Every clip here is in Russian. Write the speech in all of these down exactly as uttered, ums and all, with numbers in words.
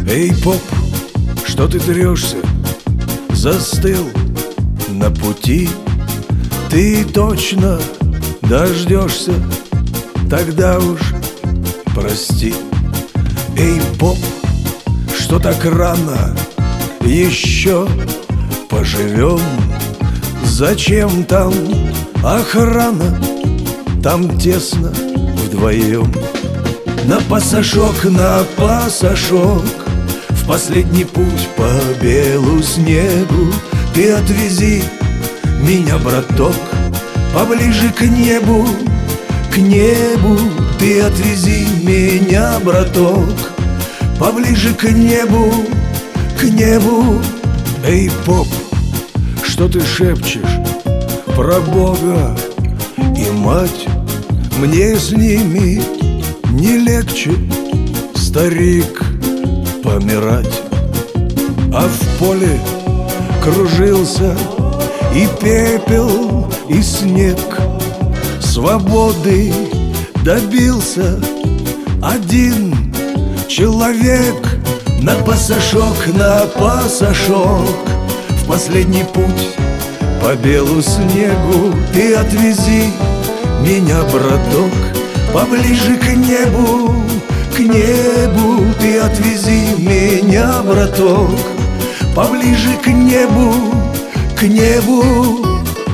Эй, поп, что ты трешься? Застыл на пути. Ты точно дождешься, тогда уж прости. Эй, поп, что так рано? Еще поживем. Зачем там охрана? Там тесно вдвоем. На пасашок, на пасашок, в последний путь по белу снегу. Ты отвези меня, браток, поближе к небу, к небу. Ты отвези меня, браток, поближе к небу, к небу. Эй, поп, что ты шепчешь про Бога и мать? Мне с ними не легче, старик, помирать. А в поле кружился и пепел, и снег. Свободы добился один человек. На пасашок, на пасашок, в последний путь по белу снегу. Ты отвези меня, браток, поближе к небу, к небу. Ты отвези меня, браток, поближе к небу, к небу.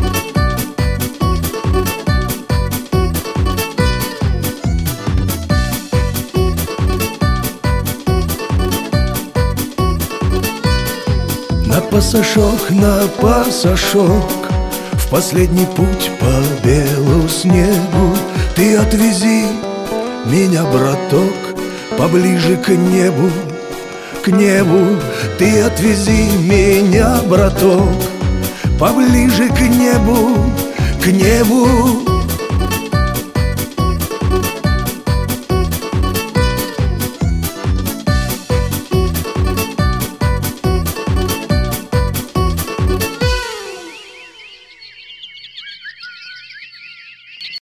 На пасашок, на пасашок, в последний путь по белу снегу. Ты отвези меня, браток, поближе к небу, к небу. Ты отвези меня, браток, поближе к небу, к небу.